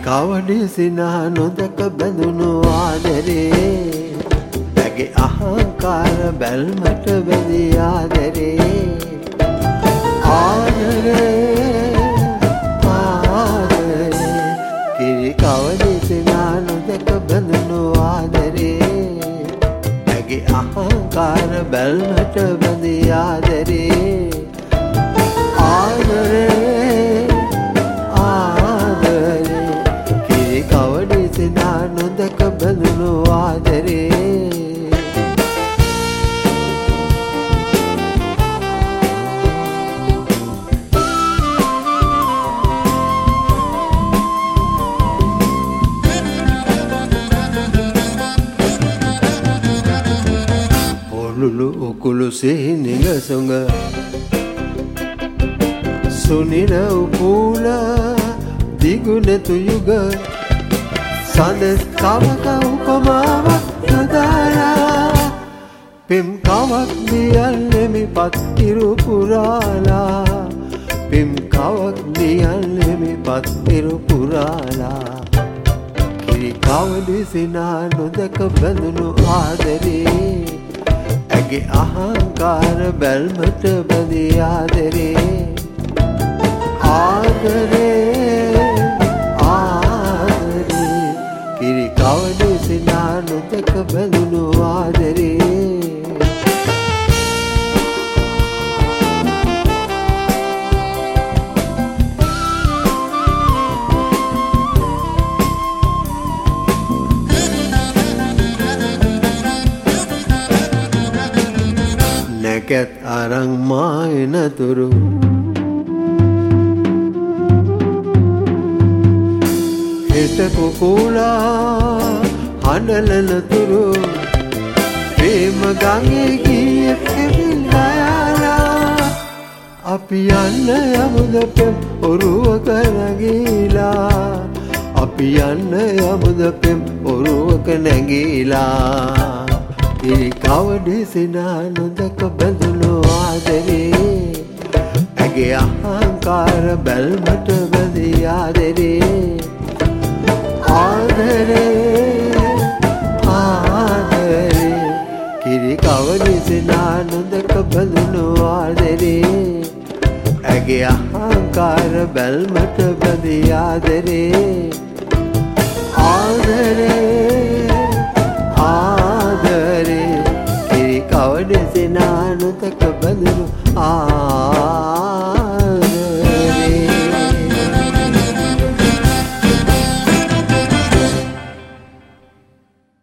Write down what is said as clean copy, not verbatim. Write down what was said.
කවඩිසිනා නොදක බැඳුණු ආදරේ ඇගේ අහංකාර බැල්මට බැඳී ආදරේ කිරි කවඩිසිනා නොදක බැඳුණු ආදරේ ඇගේ අහංකාර බැල්මට බැඳී ආදරේ නොදක බැඳුණු ආදරේ පොළුළු උකුළු සිහිනිග සුඟ සුනිර උපූල දිගුනෙතු යුග සඳ කවක උපමාවක් යොදාලා පෙම් කවක් දියල්නෙමි පත්තිරු පුරාලා පෙම් කවක් දියල්නෙමි පත්තිරු පුරාලා කිරි කවඩිසිනා නොදක බැඳුණු ආදරේ ඇගේ අහංකාර බැල්මට බැඳී ආදරේ කිරි කවඩිසිනා නොදක බැඳුණු ආදරේ නැකත් අරන් මායනතුරු හිත කුකුලා හඬලනතුරු ප්‍රේම ගඟේ ගිය කෙවිල්ලා අපි යන්න යමුද පෙම් ඔරුවක නැගීලා අපි යන්න යමුද පෙම් ඔරුවක නැගීලා කිරි කවඩිසිනා නොදක බැඳුණු ආදරේ ඇගේ අහංකාර බැල්මට බැඳී ආදරේ කිරි කවඩිසිනා නොදක බැඳුණු ආදරේ ඇගේ අහංකාර බැල්මට බැඳී ආදරේ කිරි කවඩිසිනා නොදක බැඳුණු